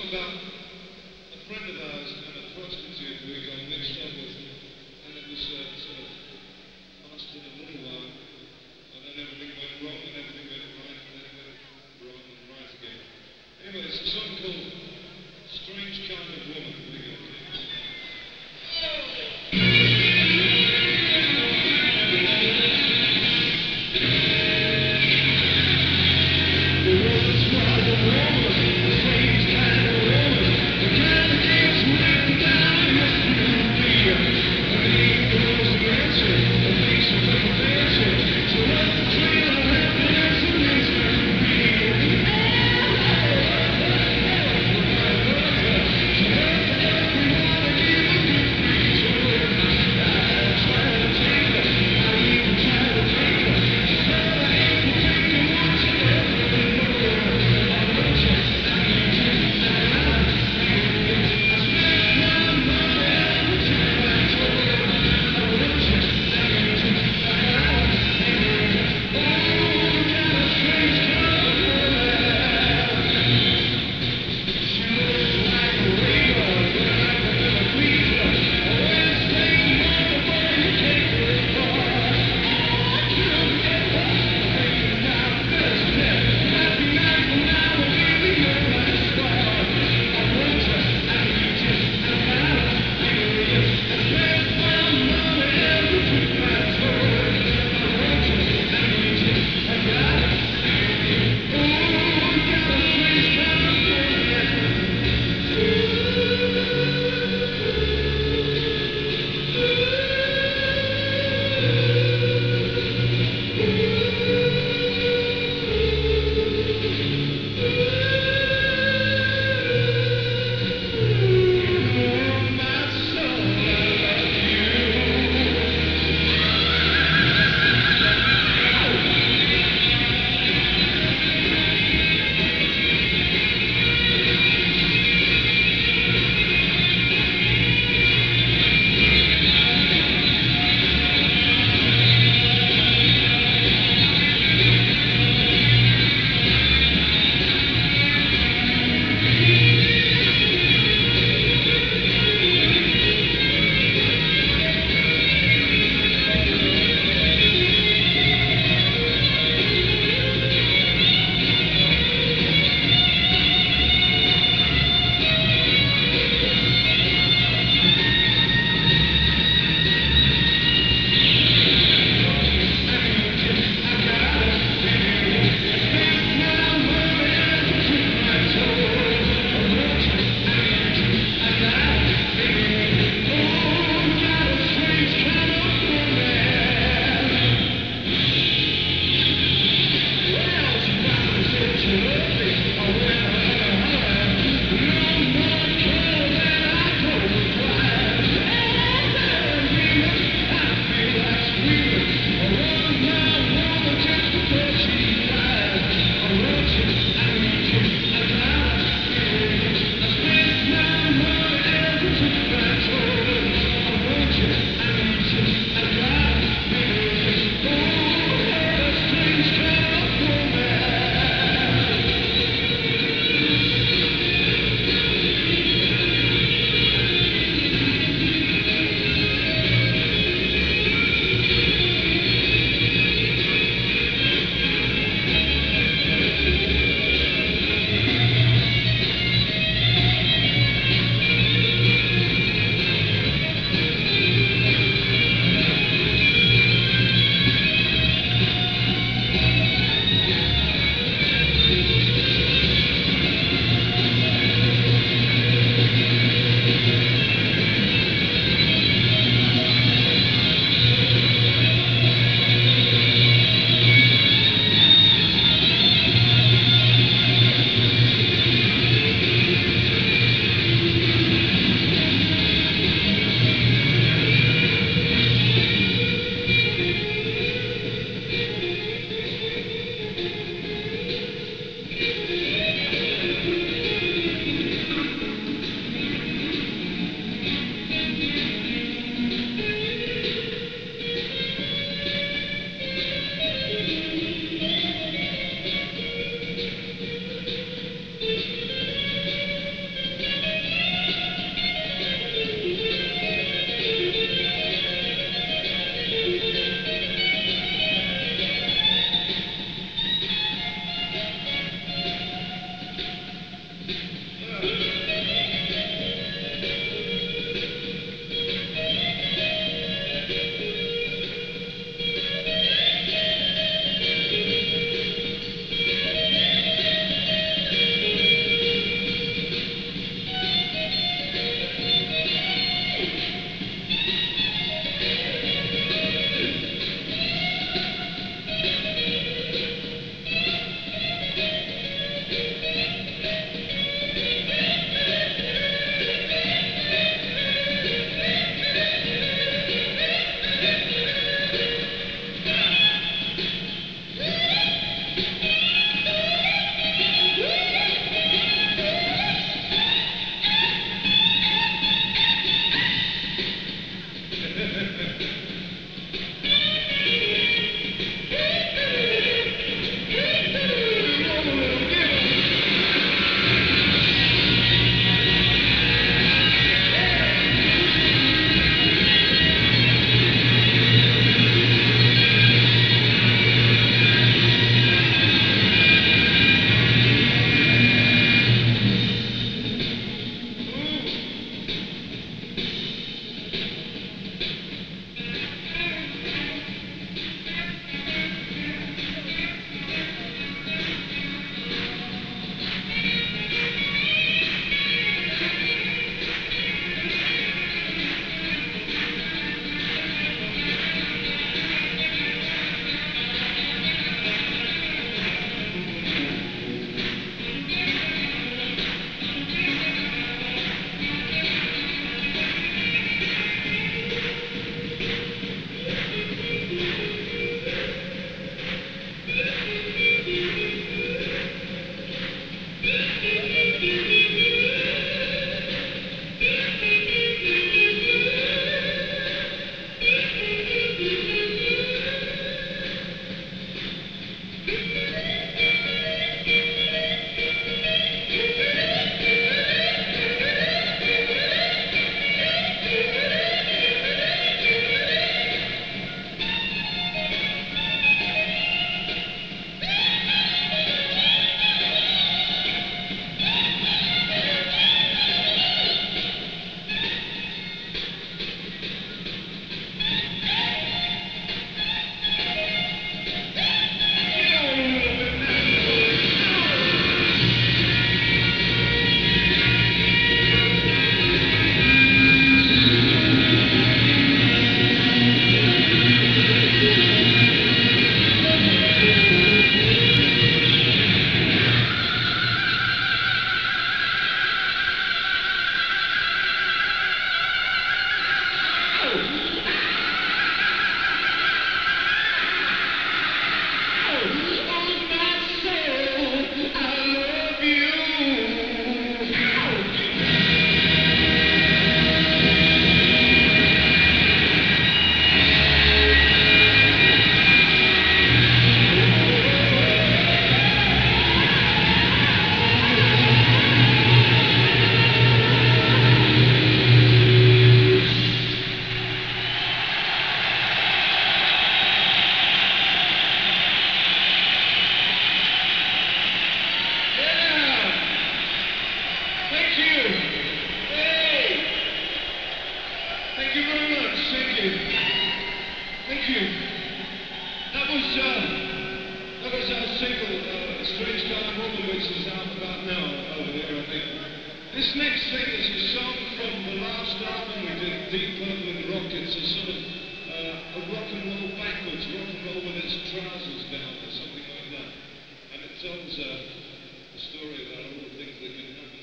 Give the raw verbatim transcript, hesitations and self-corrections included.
about a friend of ours and a prostitute we got mixed up with, and it was uh, sort of lasted a little while, and then everything went wrong and everything went right, and then it went wrong and right again. Anyway, it's a song called Strange Kind of Woman. Here we go. This next thing is a song from the last album we did, Deep Purple and Rock. It's a sort of uh, a rock and roll backwards, rock and roll with its trousers down or something like that. And it tells uh, a story about all the things that can happen.